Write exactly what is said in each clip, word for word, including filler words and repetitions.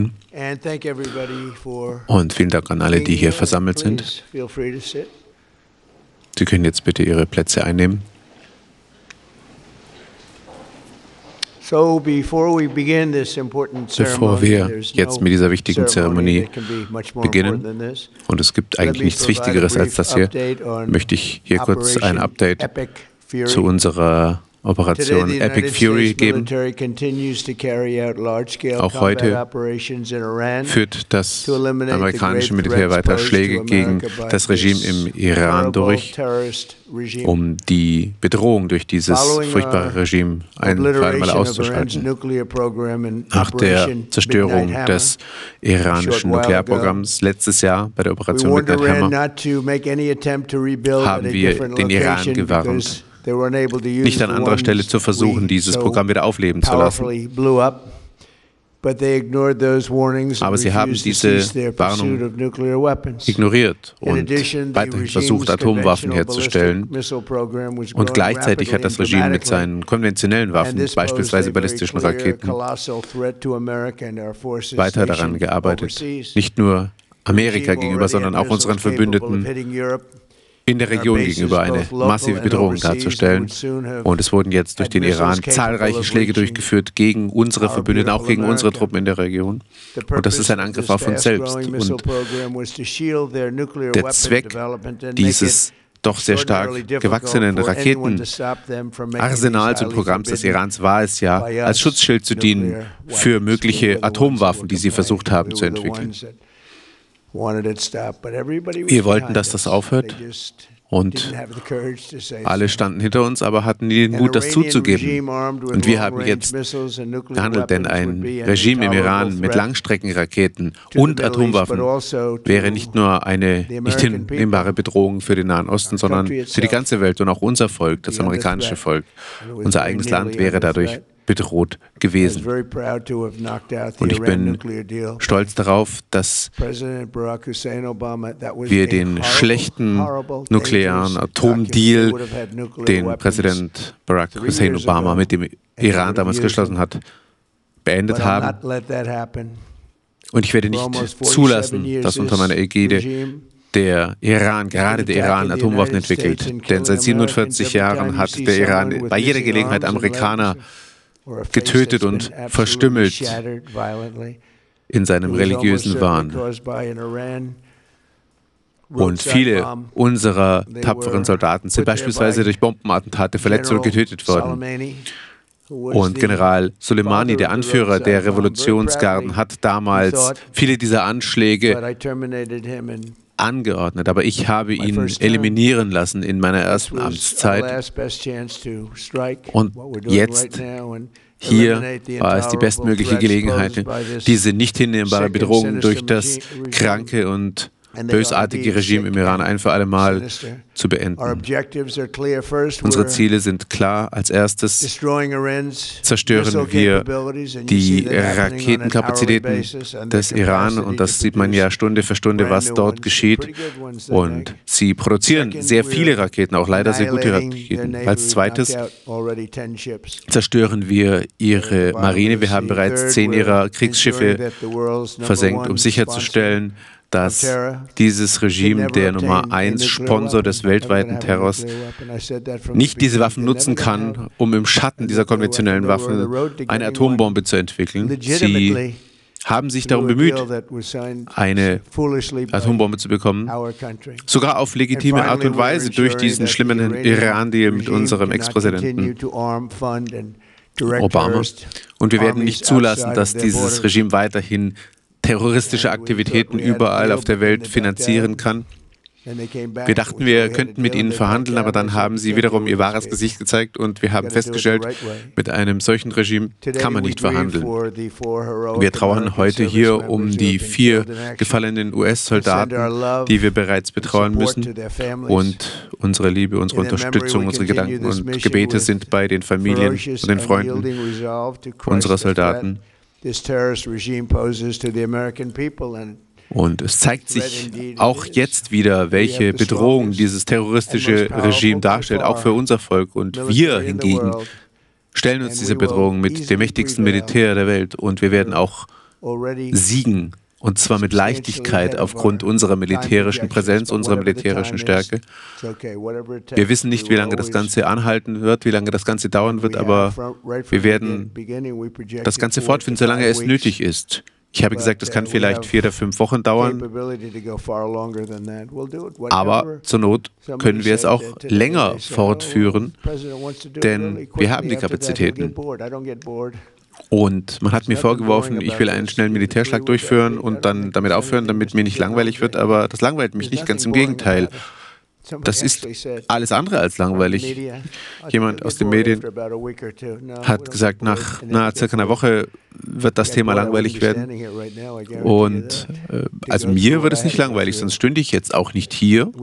Und vielen Dank an alle, die hier versammelt sind. Sie können jetzt bitte Ihre Plätze einnehmen. Bevor wir jetzt mit dieser wichtigen Zeremonie beginnen, und es gibt eigentlich nichts Wichtigeres als das hier, möchte ich hier kurz ein Update zu unserer Operation Epic Fury geben. Auch heute führt das amerikanische Militär weiter Schläge gegen das Regime im Iran durch, um die Bedrohung durch dieses furchtbare Regime ein für einmal auszuschalten. Nach der Zerstörung des iranischen Nuklearprogramms letztes Jahr bei der Operation Midnight Hammer haben wir den Iran gewarnt, nicht an anderer Stelle zu versuchen, dieses Programm wieder aufleben zu lassen. Aber sie haben diese Warnung ignoriert und weiterhin versucht, Atomwaffen herzustellen. Und gleichzeitig hat das Regime mit seinen konventionellen Waffen, beispielsweise ballistischen Raketen, weiter daran gearbeitet, nicht nur Amerika gegenüber, sondern auch unseren Verbündeten in der Region gegenüber eine massive Bedrohung darzustellen. Und es wurden jetzt durch den Iran zahlreiche Schläge durchgeführt gegen unsere Verbündeten, auch gegen unsere Truppen in der Region. Und das ist ein Angriff auf uns selbst. Und der Zweck dieses doch sehr stark gewachsenen Raketenarsenals und Programms des Irans war es ja, als Schutzschild zu dienen für mögliche Atomwaffen, die sie versucht haben zu entwickeln. Wir wollten, dass das aufhört, und alle standen hinter uns, aber hatten nie den Mut, das zuzugeben. Und wir haben jetzt gehandelt, denn ein Regime im Iran mit Langstreckenraketen und Atomwaffen wäre nicht nur eine nicht hinnehmbare Bedrohung für den Nahen Osten, sondern für die ganze Welt und auch unser Volk, das amerikanische Volk. Unser eigenes Land wäre dadurch bedroht gewesen. Und ich bin stolz darauf, dass wir den schlechten nuklearen Atomdeal, den Präsident Barack Hussein Obama mit dem Iran damals geschlossen hat, beendet haben. Und ich werde nicht zulassen, dass unter meiner Ägide der Iran, gerade der Iran, Atomwaffen entwickelt. Denn seit siebenundvierzig Jahren hat der Iran bei jeder Gelegenheit Amerikaner getötet und verstümmelt in seinem religiösen Wahn. Und viele unserer tapferen Soldaten sind beispielsweise durch Bombenattentate verletzt oder getötet worden. Und General Soleimani, der Anführer der Revolutionsgarden, hat damals viele dieser Anschläge angeordnet, aber ich habe ihn eliminieren lassen in meiner ersten Amtszeit. Und jetzt, hier, war es die bestmögliche Gelegenheit, diese nicht hinnehmbare Bedrohung durch das kranke und bösartige Regime im Iran ein für alle Mal zu beenden. Unsere Ziele sind klar. Als erstes zerstören wir die Raketenkapazitäten des Iran, und das sieht man ja Stunde für Stunde, was dort geschieht. Und sie produzieren sehr viele Raketen, auch leider sehr gute Raketen. Als zweites zerstören wir ihre Marine. Wir haben bereits zehn ihrer Kriegsschiffe versenkt, um sicherzustellen, dass dieses Regime, der Nummer eins Sponsor des weltweiten Terrors, nicht diese Waffen nutzen kann, um im Schatten dieser konventionellen Waffen eine Atombombe zu entwickeln. Sie haben sich darum bemüht, eine Atombombe zu bekommen, sogar auf legitime Art und Weise durch diesen schlimmen Iran-Deal mit unserem Ex-Präsidenten Obama. Und wir werden nicht zulassen, dass dieses Regime weiterhin terroristische Aktivitäten überall auf der Welt finanzieren kann. Wir dachten, wir könnten mit ihnen verhandeln, aber dann haben sie wiederum ihr wahres Gesicht gezeigt und wir haben festgestellt, mit einem solchen Regime kann man nicht verhandeln. Wir trauern heute hier um die vier gefallenen U S-Soldaten, die wir bereits betrauern müssen, und unsere Liebe, unsere Unterstützung, unsere Gedanken und Gebete sind bei den Familien und den Freunden unserer Soldaten. Und es zeigt sich auch jetzt wieder, welche Bedrohung dieses terroristische Regime darstellt, auch für unser Volk. Und wir hingegen stellen uns dieser Bedrohung mit dem mächtigsten Militär der Welt. Und wir werden auch siegen. Und zwar mit Leichtigkeit aufgrund unserer militärischen Präsenz, unserer militärischen Stärke. Wir wissen nicht, wie lange das Ganze anhalten wird, wie lange das Ganze dauern wird, aber wir werden das Ganze fortführen, solange es nötig ist. Ich habe gesagt, es kann vielleicht vier oder fünf Wochen dauern, aber zur Not können wir es auch länger fortführen, denn wir haben die Kapazitäten. Und man hat mir vorgeworfen, ich will einen schnellen Militärschlag durchführen und dann damit aufhören, damit mir nicht langweilig wird, aber das langweilt mich nicht, ganz im Gegenteil. Das ist alles andere als langweilig. Jemand aus den Medien hat gesagt, nach na, circa einer Woche wird das Thema langweilig werden. Und äh, also mir wird es nicht langweilig, sonst stünde ich jetzt auch nicht hier.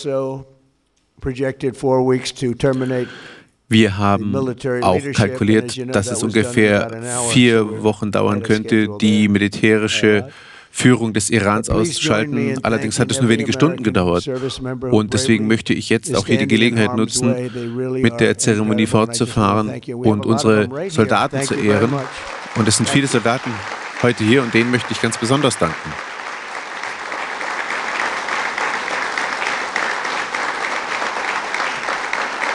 Wir haben auch kalkuliert, dass es ungefähr vier Wochen dauern könnte, die militärische Führung des Irans auszuschalten. Allerdings hat es nur wenige Stunden gedauert. Und deswegen möchte ich jetzt auch hier die Gelegenheit nutzen, mit der Zeremonie fortzufahren und unsere Soldaten zu ehren. Und es sind viele Soldaten heute hier und denen möchte ich ganz besonders danken.